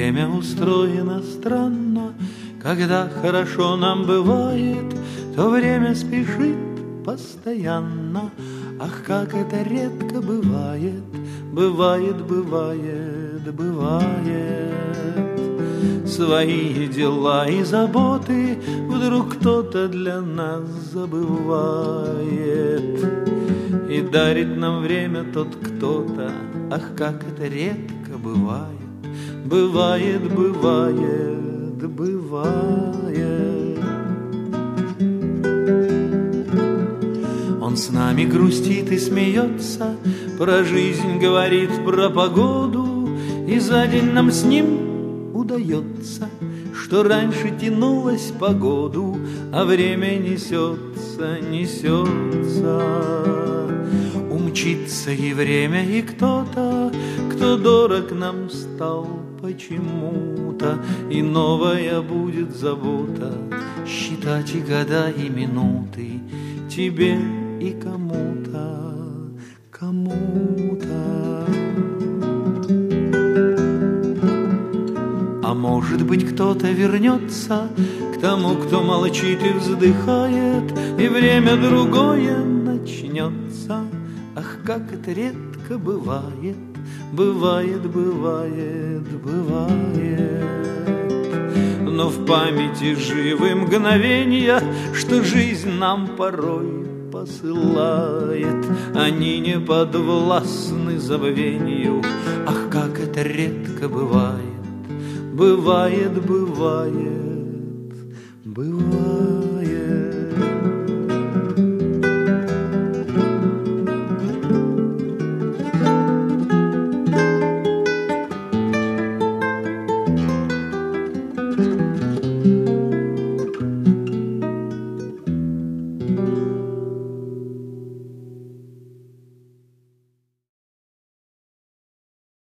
время устроено странно. Когда хорошо нам бывает, то время спешит постоянно. Ах, как это редко бывает, бывает, бывает, бывает. Свои дела и заботы вдруг кто-то для нас забывает и дарит нам время тот кто-то. Ах, как это редко бывает, бывает, бывает, бывает. Он с нами грустит и смеется, про жизнь говорит, про погоду, и за день нам с ним удается, что раньше тянулось по году, а время несется, несется. Умчится и время, и кто-то, кто дорог нам стал почему-то, и новая будет забота считать и года, и минуты тебе и кому-то, кому-то. А может быть, кто-то вернется к тому, кто молчит и вздыхает, и время другое начнется. Ах, как это редко бывает, бывает, бывает, бывает. Но в памяти живы мгновения, что жизнь нам порой посылает. Они не подвластны забвению. Ах, как это редко бывает, бывает, бывает, бывает.